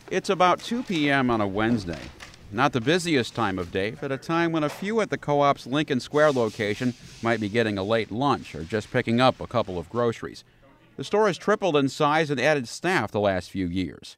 It's about 2 p.m. on a Wednesday. Not the busiest time of day, but a time when a few at the co-op's Lincoln Square location might be getting a late lunch or just picking up a couple of groceries. The store has tripled in size and added staff the last few years.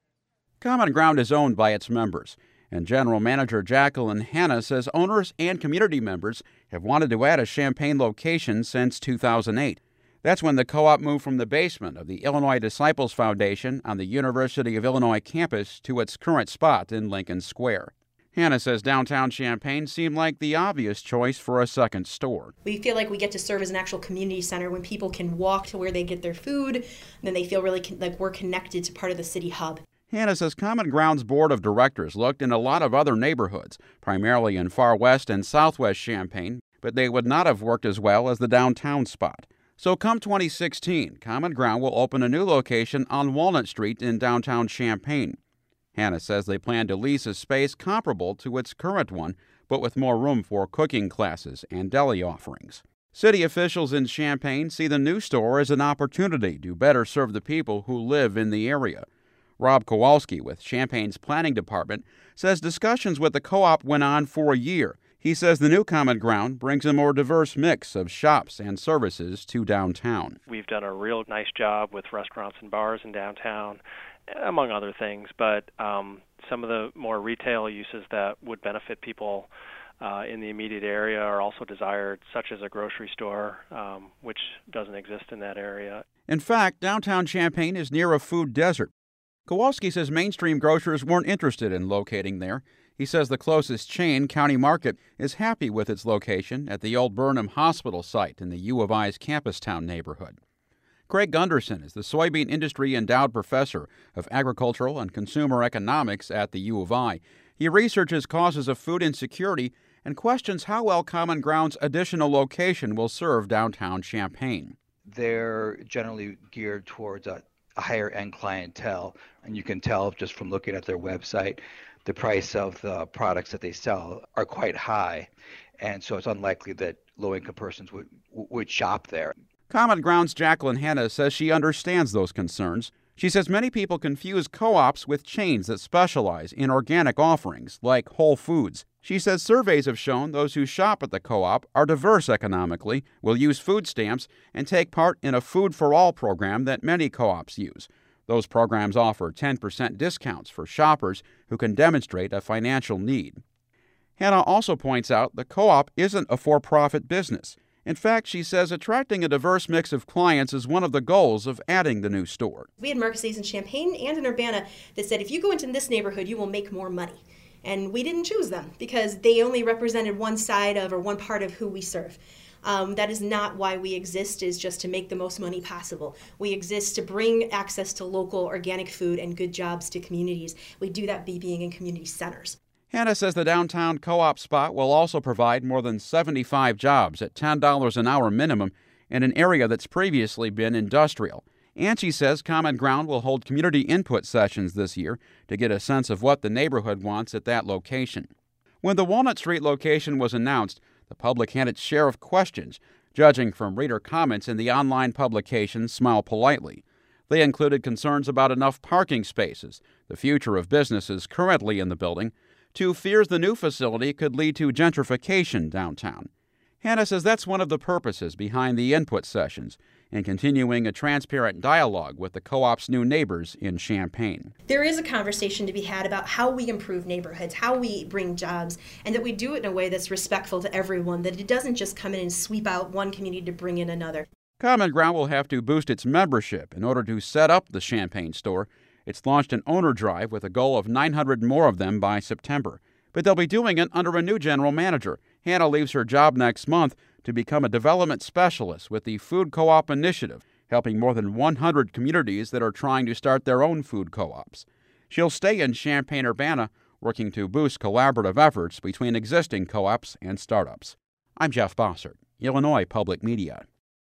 Common Ground is owned by its members, and General Manager Jacqueline Hanna says owners and community members have wanted to add a Champaign location since 2008. That's when the co-op moved from the basement of the Illinois Disciples Foundation on the University of Illinois campus to its current spot in Lincoln Square. Hanna says downtown Champaign seemed like the obvious choice for a second store. We feel like we get to serve as an actual community center when people can walk to where they get their food, then they feel really like we're connected to part of the city hub. Hanna says Common Ground's board of directors looked in a lot of other neighborhoods, primarily in far west and southwest Champaign, but they would not have worked as well as the downtown spot. So come 2016, Common Ground will open a new location on Walnut Street in downtown Champaign. Hanna says they plan to lease a space comparable to its current one, but with more room for cooking classes and deli offerings. City officials in Champaign see the new store as an opportunity to better serve the people who live in the area. Rob Kowalski with Champaign's planning department says discussions with the co-op went on for a year. He says the new Common Ground brings a more diverse mix of shops and services to downtown. We've done a real nice job with restaurants and bars in downtown, among other things, but some of the more retail uses that would benefit people in the immediate area are also desired, such as a grocery store, which doesn't exist in that area. In fact, downtown Champaign is near a food desert. Kowalski says mainstream grocers weren't interested in locating there. He says the closest chain, County Market, is happy with its location at the old Burnham Hospital site in the U of I's Campus Town neighborhood. Craig Gunderson is the soybean industry endowed professor of agricultural and consumer economics at the U of I. He researches causes of food insecurity and questions how well Common Ground's additional location will serve downtown Champaign. They're generally geared towards a higher-end clientele, and you can tell just from looking at their website, the price of the products that they sell are quite high, and so it's unlikely that low-income persons would shop there. Common Ground's Jacqueline Hanna says she understands those concerns. She says many people confuse co-ops with chains that specialize in organic offerings, like Whole Foods. She says surveys have shown those who shop at the co-op are diverse economically, will use food stamps, and take part in a Food for All program that many co-ops use. Those programs offer 10% discounts for shoppers who can demonstrate a financial need. Hanna also points out the co-op isn't a for-profit business. In fact, she says attracting a diverse mix of clients is one of the goals of adding the new store. We had marketplaces in Champaign and in Urbana that said, if you go into this neighborhood, you will make more money. And we didn't choose them because they only represented one side of or one part of who we serve. That is not why we exist, is just to make the most money possible. We exist to bring access to local organic food and good jobs to communities. We do that by being in community centers. Hanna says the downtown co-op spot will also provide more than 75 jobs at $10 an hour minimum in an area that's previously been industrial. And she says Common Ground will hold community input sessions this year to get a sense of what the neighborhood wants at that location. When the Walnut Street location was announced, the public had its share of questions, judging from reader comments in the online publication Smile Politely. They included concerns about enough parking spaces, the future of businesses currently in the building, to fears the new facility could lead to gentrification downtown. Hanna says that's one of the purposes behind the input sessions and continuing a transparent dialogue with the co-op's new neighbors in Champaign. There is a conversation to be had about how we improve neighborhoods, how we bring jobs, and that we do it in a way that's respectful to everyone, that it doesn't just come in and sweep out one community to bring in another. Common Ground will have to boost its membership in order to set up the Champaign store. It's launched an owner drive with a goal of 900 more of them by September. But they'll be doing it under a new general manager. Hanna leaves her job next month to become a development specialist with the Food Co-op Initiative, helping more than 100 communities that are trying to start their own food co-ops. She'll stay in Champaign-Urbana, working to boost collaborative efforts between existing co-ops and startups. I'm Jeff Bossert, Illinois Public Media.